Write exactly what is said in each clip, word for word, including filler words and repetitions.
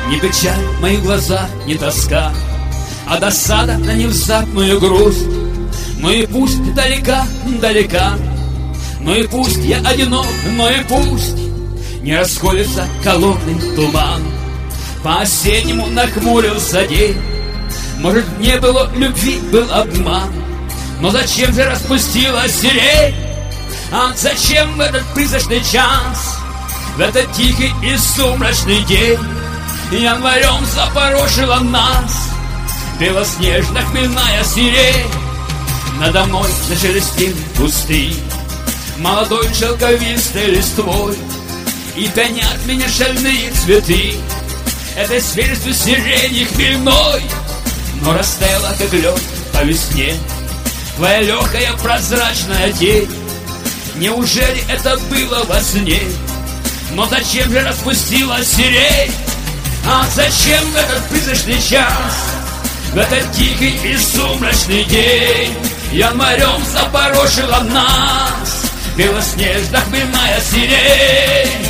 Не печаль в моих глазах, не тоска, а досада на невзаимную грусть. Ну и пусть далека, далека, ну и пусть я одинок, но и пусть не расходится холодный туман. По-осеннему нахмурился день. Может, не было любви, был обман. Но зачем же распустилась сирень? А зачем в этот призрачный час, в этот тихий и сумрачный день январем запорошила нас белоснежно-хмельная сирень? Надо мной зашелестели кусты молодой шелковистой листвой, и тонят меня шальные цветы этой свежестью сирени хмельной. Но растаяла, как лед по весне, твоя легкая прозрачная тень. Неужели это было во сне? Но зачем же распустила сирень? А зачем в этот призрачный час, в этот тихий и сумрачный день январем запорошила нас белоснежно-хмельная сирень?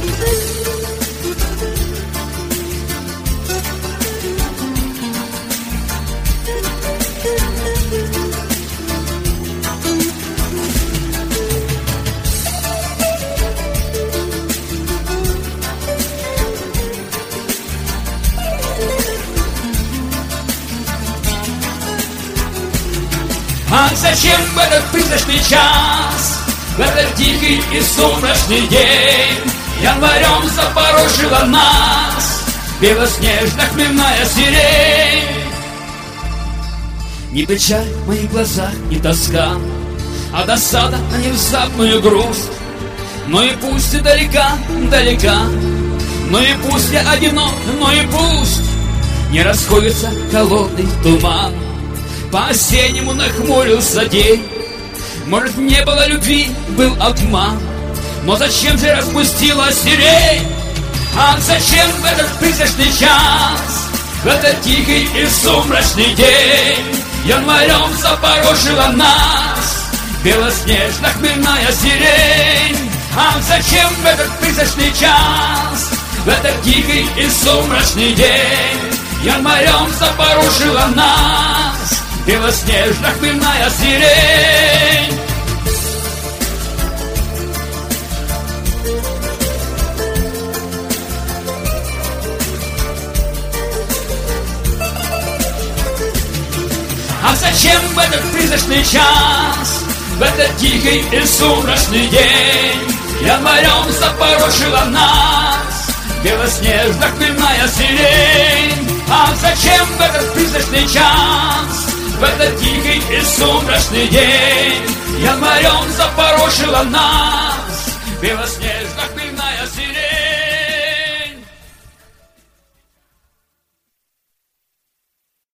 А зачем в этот призрачный час, в этот тихий и сумрачный день январем запорошила нас белоснежно-хмельная сирень? Не печаль в моих глазах, не тоска, а досада на невзаимную грусть. Но и пусть и далека, далека, но и пусть я одинок, но и пусть не расходится холодный туман. По-осеннему нахмурился день. Может, не было любви, был обман. Но зачем же распустила сирень? А зачем в этот призрачный час, в этот тихий и сумрачный день январем запорошила нас белоснежно-хмельная сирень? А зачем в этот призрачный час, в этот тихий и сумрачный день январем запорошила нас белоснежно-хмельная сирень? А зачем в этот призрачный час, в этот тихий и сумрачный день январем запорошила нас белоснежно-хмельная сирень? А зачем в этот призрачный час, в этот тихий и сумрачный день январем запорошила нас белоснежно